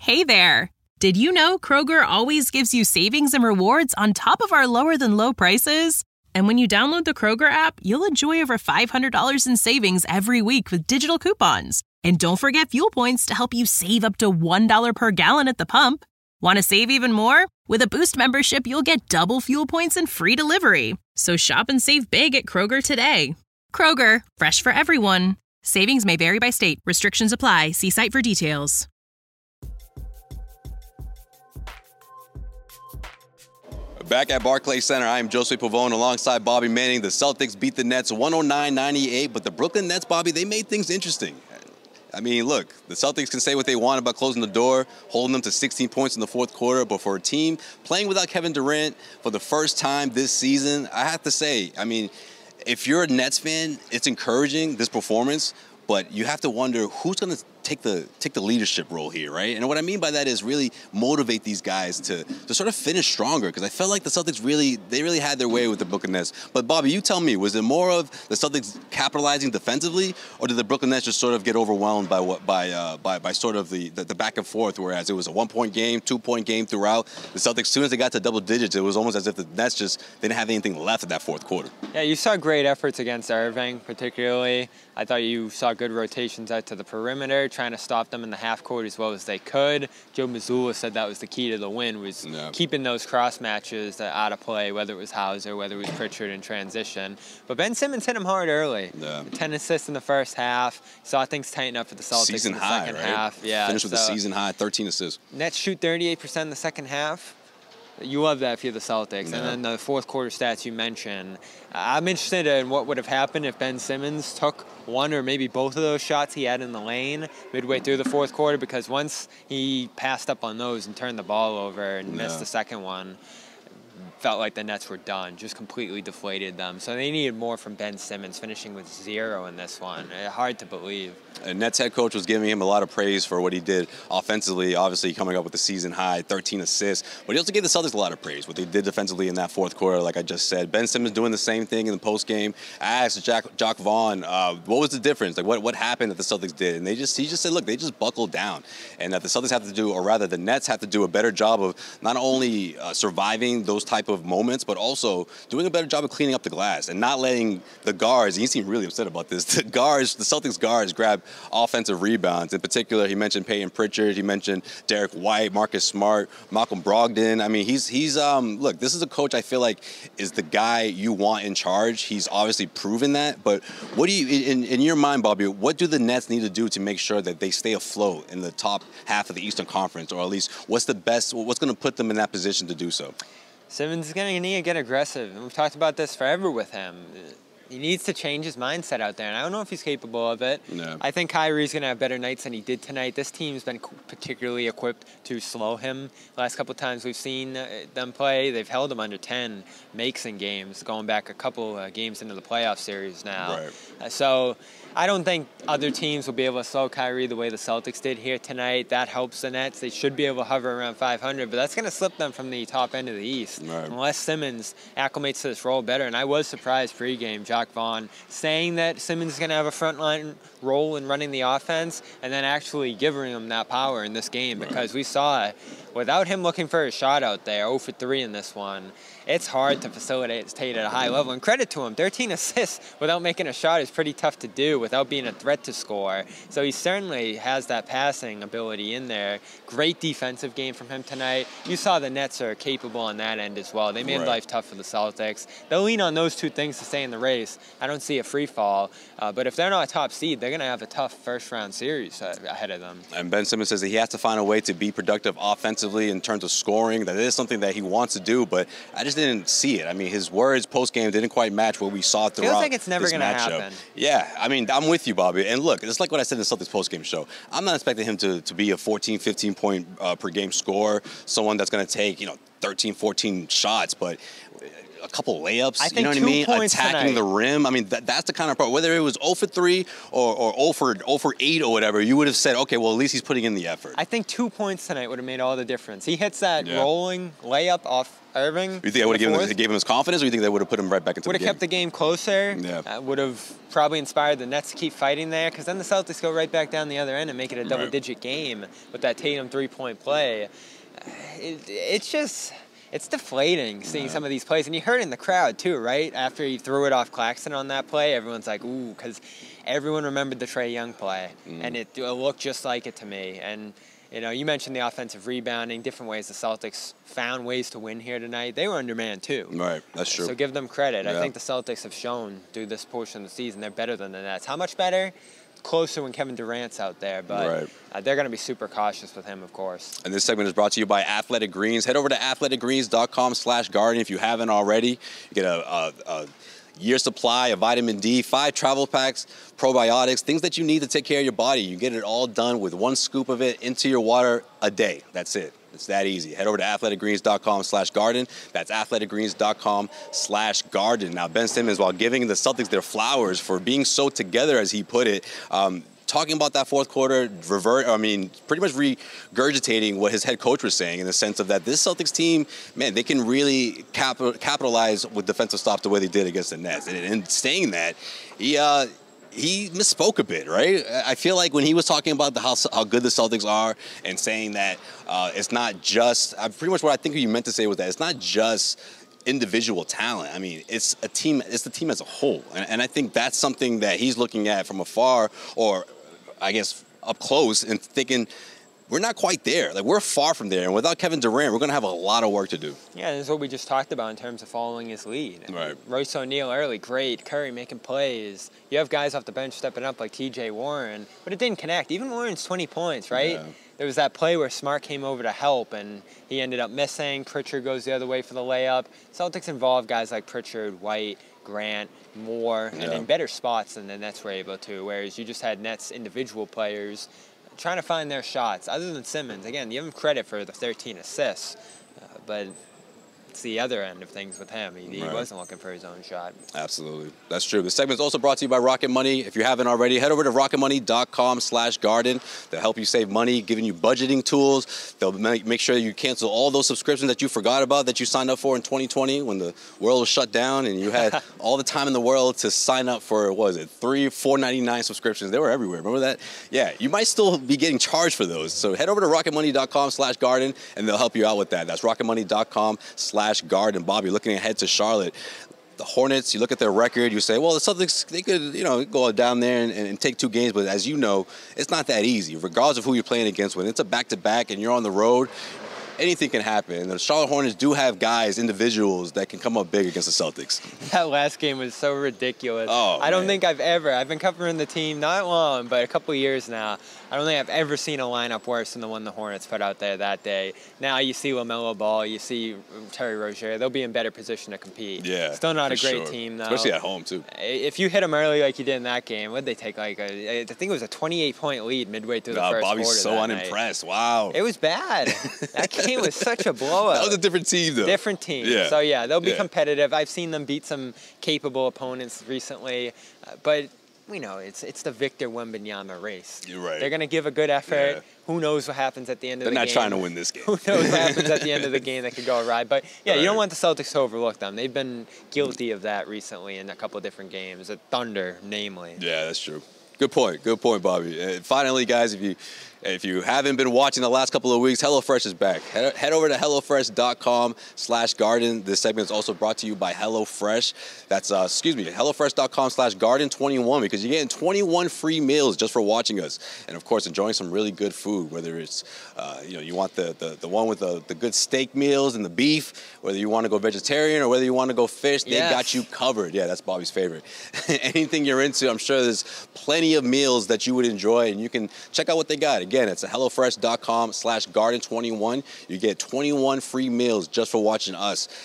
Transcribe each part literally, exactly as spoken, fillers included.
Hey there! Did you know Kroger always gives you savings and rewards on top of our lower-than-low prices? And when you download the Kroger app, you'll enjoy over five hundred dollars in savings every week with digital coupons. And don't forget fuel points to help you save up to one dollar per gallon at the pump. Want to save even more? With a Boost membership, you'll get double fuel points and free delivery. So shop and save big at Kroger today. Kroger, fresh for everyone. Savings may vary by state. Restrictions apply. See site for details. Back at Barclays Center, I am Joseph Pavone alongside Bobby Manning. The Celtics beat the Nets one oh nine ninety-eight, but the Brooklyn Nets, Bobby, they made things interesting. I mean, look, the Celtics can say what they want about closing the door, holding them to sixteen points in the fourth quarter, but for a team playing without Kevin Durant for the first time this season, I have to say, I mean, if you're a Nets fan, it's encouraging, this performance, but you have to wonder who's going to take the take the leadership role here, right? And what I mean by that is really motivate these guys to to sort of finish stronger, because I felt like the Celtics really, they really had their way with the Brooklyn Nets. But Bobby, you tell me, was it more of the Celtics capitalizing defensively, or did the Brooklyn Nets just sort of get overwhelmed by what by uh, by by sort of the, the the back and forth, whereas it was a one-point game, two-point game throughout? The Celtics, as soon as they got to double digits, it was almost as if the Nets just they didn't have anything left in that fourth quarter. Yeah, you saw great efforts against Irving, particularly. I thought you saw good rotations out to the perimeter, trying to stop them in the half court as well as they could. Joe Mazzulla said that was the key to the win, was yeah. keeping those cross matches out of play, whether it was Hauser, whether it was Pritchard in transition. But Ben Simmons hit him hard early. Yeah. ten assists in the first half. Saw things tighten up for the Celtics season in the high, second right? half. Yeah, Finished with so a season high, thirteen assists. Nets shoot thirty-eight percent in the second half. You love that if you're the Celtics. Yeah. And then the fourth quarter stats you mentioned. I'm interested in what would have happened if Ben Simmons took one or maybe both of those shots he had in the lane midway through the fourth quarter, because once he passed up on those and turned the ball over and yeah. missed the second one, felt like the Nets were done, just completely deflated them. So they needed more from Ben Simmons, finishing with zero in this one. Hard to believe. And Nets head coach was giving him a lot of praise for what he did offensively, obviously coming up with the season high, thirteen assists. But he also gave the Celtics a lot of praise, what they did defensively in that fourth quarter, like I just said. Ben Simmons doing the same thing in the postgame. I asked Jack, Jock Vaughn, uh, what was the difference? Like, what, what happened that the Celtics did? And they just he just said, look, they just buckled down. And that the Celtics have to do, or rather the Nets have to do a better job of not only uh, surviving those type of moments, but also doing a better job of cleaning up the glass and not letting the guards, and he seemed really upset about this, the guards, the Celtics guards grab offensive rebounds. In particular, he mentioned Peyton Pritchard, he mentioned Derek White, Marcus Smart, Malcolm Brogdon. I mean, he's, he's um, look, this is a coach I feel like is the guy you want in charge. He's obviously proven that, but what do you, in, in your mind, Bobby, what do the Nets need to do to make sure that they stay afloat in the top half of the Eastern Conference, or at least what's the best, what's going to put them in that position to do so? Simmons is going to need to get aggressive, and we've talked about this forever with him. He needs to change his mindset out there, and I don't know if he's capable of it. No. I think Kyrie's going to have better nights than he did tonight. This team's been particularly equipped to slow him. The last couple of times we've seen them play, they've held him under ten makes in games, going back a couple uh, games into the playoff series now. Right. Uh, so I don't think other teams will be able to slow Kyrie the way the Celtics did here tonight. That helps the Nets. They should be able to hover around five hundred, but that's going to slip them from the top end of the East right. unless Simmons acclimates to this role better. And I was surprised pregame, Jock Vaughn saying that Simmons is going to have a frontline role in running the offense, and then actually giving him that power in this game, right. because we saw it. Without him looking for a shot out there, zero for three in this one, it's hard to facilitate at a high level. And credit to him, thirteen assists without making a shot is pretty tough to do without being a threat to score. So he certainly has that passing ability in there. Great defensive game from him tonight. You saw the Nets are capable on that end as well. They made right. life tough for the Celtics. They'll lean on those two things to stay in the race. I don't see a free fall. Uh, but if they're not a top seed, they're going to have a tough first-round series uh, ahead of them. And Ben Simmons says that he has to find a way to be productive offensively in terms of scoring. That is something that he wants to do, but I just didn't see it. I mean, his words post-game didn't quite match what we saw throughout Feels like it's never this going to matchup. happen. Yeah, I mean, I'm with you, Bobby. And look, it's like what I said in the Celtics post-game show. I'm not expecting him to, to be a fourteen, fifteen point uh, per game scorer, someone that's going to take, you know, thirteen, fourteen shots, but a couple layups. I think you know what two I mean? points Attacking tonight. the rim. I mean, that, that's the kind of part. Whether it was zero for three or, or zero for zero for eight or whatever, you would have said, okay, well, at least he's putting in the effort. I think two points tonight would have made all the difference. He hits that Yeah. rolling layup off Irving. You think that would have given him, gave him his confidence, or you think that would have put him right back into the Would game? have kept the game closer. Yeah. Uh, would have probably inspired the Nets to keep fighting there, because then the Celtics go right back down the other end and make it a double-digit game with that Tatum three-point play. Uh, it, it's just, it's deflating seeing Yeah. some of these plays. And you heard it in the crowd, too, right? After he threw it off Claxton on that play, everyone's like, ooh, because everyone remembered the Trae Young play. Mm. And it, it looked just like it to me. And you know, you mentioned the offensive rebounding, different ways the Celtics found ways to win here tonight. They were undermanned, too. Right, that's true. So give them credit. Yeah. I think the Celtics have shown through this portion of the season they're better than the Nets. How much better? Closer when Kevin Durant's out there, but Right. uh, they're going to be super cautious with him, of course. And this segment is brought to you by Athletic Greens. Head over to athletic greens dot com slash garden if you haven't already. You get a, a, a year supply of vitamin D, five travel packs, probiotics, things that you need to take care of your body. You get it all done with one scoop of it into your water a day. That's it. It's that easy. Head over to athletic greens dot com slash garden. That's athletic greens dot com slash garden. Now, Ben Simmons, while giving the Celtics their flowers for being so together, as he put it, um, talking about that fourth quarter, revert, I mean, pretty much regurgitating what his head coach was saying in the sense of that this Celtics team, man, they can really cap- capitalize with defensive stops the way they did against the Nets. And in saying that, he uh, he misspoke a bit, right? I feel like when he was talking about the how, how good the Celtics are and saying that uh, it's not just, uh, pretty much what I think you meant to say was that it's not just individual talent. I mean, it's a team, it's the team as a whole. And, and I think that's something that he's looking at from afar, or I guess up close, and thinking, we're not quite there. Like, we're far from there. And without Kevin Durant, we're going to have a lot of work to do. Yeah, this is what we just talked about in terms of following his lead. Right. Royce O'Neal early, great. Curry making plays. You have guys off the bench stepping up like T J Warren, but it didn't connect. Even Warren's twenty points, right? Yeah. There was that play where Smart came over to help, and he ended up missing. Pritchard goes the other way for the layup. Celtics involved guys like Pritchard, White, Grant, Moore, Yeah. and in better spots than the Nets were able to, whereas you just had Nets individual players trying to find their shots. Other than Simmons, again, give him credit for the thirteen assists, uh, but it's the other end of things with him. He, he Right. wasn't looking for his own shot. Absolutely. That's true. This segment is also brought to you by Rocket Money. If you haven't already, head over to rocket money dot com slash garden. They'll help you save money, giving you budgeting tools. They'll make, make sure you cancel all those subscriptions that you forgot about that you signed up for in twenty twenty when the world was shut down and you had all the time in the world to sign up for, what was it, three, four ninety-nine subscriptions. They were everywhere. Remember that? Yeah, you might still be getting charged for those. So head over to rocket money dot com slash garden and they'll help you out with that. That's rocket money dot com slash garden. Bob, you're looking ahead to Charlotte. The Hornets, you look at their record, you say, well, the Celtics, they could, you know, go down there and, and take two games. But as you know, it's not that easy, regardless of who you're playing against. When it's a back-to-back and you're on the road, anything can happen. And the Charlotte Hornets do have guys, individuals, that can come up big against the Celtics. That last game was so ridiculous. Oh, I don't man. think I've ever, I've been covering the team not long, but a couple of years now. I don't think I've ever seen a lineup worse than the one the Hornets put out there that day. Now you see LaMelo Ball, you see Terry Rozier. They'll be in better position to compete. Yeah, Still not a for great sure. team, though. Especially at home, too. If you hit them early like you did in that game, what did they take? Like a, I think it was a twenty-eight point lead midway through the Uh, first Bobby's quarter. so that unimpressed. Wow. Night. It was bad. That game was such a blowout. That was a different team, though. Different team. Yeah. So, yeah, they'll be Yeah. competitive. I've seen them beat some capable opponents recently. Uh, but, you know, it's it's the Victor Wembanyama race. You're right. They're going to give a good effort. Yeah. Who knows what happens at the end of They're the not game. trying to win this game. Who knows what happens at the end of the game that could go awry. But, yeah, Right. you don't want the Celtics to overlook them. They've been guilty of that recently in a couple of different games. At Thunder, namely. Yeah, that's true. Good point. Good point, Bobby. And finally, guys, if you if you haven't been watching the last couple of weeks, HelloFresh is back. Head, head over to hello fresh dot com slash garden. This segment is also brought to you by HelloFresh. That's, uh, excuse me, hello fresh dot com slash garden twenty-one, because you're getting twenty-one free meals just for watching us. And, of course, enjoying some really good food, whether it's, uh, you know, you want the, the, the one with the, the good steak meals and the beef, whether you want to go vegetarian or whether you want to go fish, they Yes. got you covered. Yeah, that's Bobby's favorite. Anything you're into, I'm sure there's plenty of meals that you would enjoy, and you can check out what they got. Again, it's hello fresh dot com slash garden twenty-one. You get twenty-one free meals just for watching us.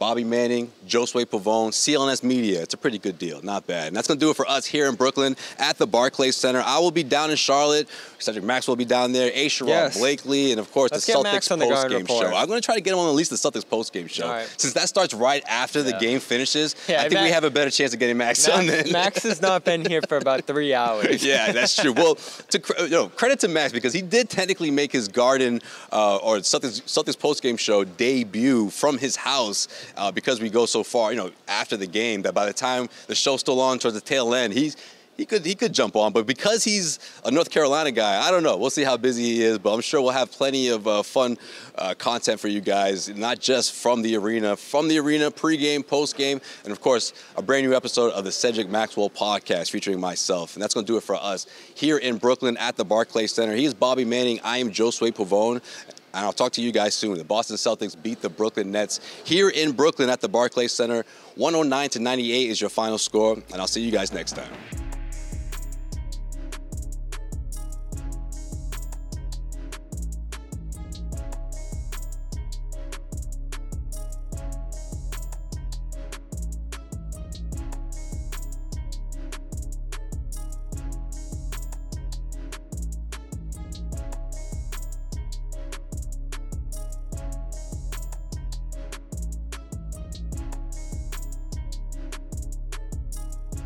Bobby Manning, Josue Pavone, C L N S Media. It's a pretty good deal. Not bad. And that's going to do it for us here in Brooklyn at the Barclays Center. I will be down in Charlotte. Cedric Maxwell will be down there. A. Sherrod yes. Blakely, and, of course, Let's the Celtics post-game show. I'm going to try to get him on at least the Celtics post-game show. Right. Since that starts right after yeah. the game finishes, yeah, I think Max, we have a better chance of getting Max, Max on then. Max has not been here for about three hours. Yeah, that's true. Well, to you know, credit to Max because he did technically make his Garden uh, or Celtics, Celtics post-game show debut from his house uh, because we go so far, you know, after the game that by the time the show's still on towards the tail end, he's He could he could jump on, but because he's a North Carolina guy, I don't know. We'll see how busy he is, but I'm sure we'll have plenty of uh, fun uh, content for you guys, not just from the arena, from the arena, pregame, postgame, and of course, a brand new episode of the Cedric Maxwell podcast featuring myself. And that's going to do it for us here in Brooklyn at the Barclays Center. He is Bobby Manning. I am Josue Pavone. And I'll talk to you guys soon. The Boston Celtics beat the Brooklyn Nets here in Brooklyn at the Barclays Center. one oh nine to ninety-eight is your final score, and I'll see you guys next time.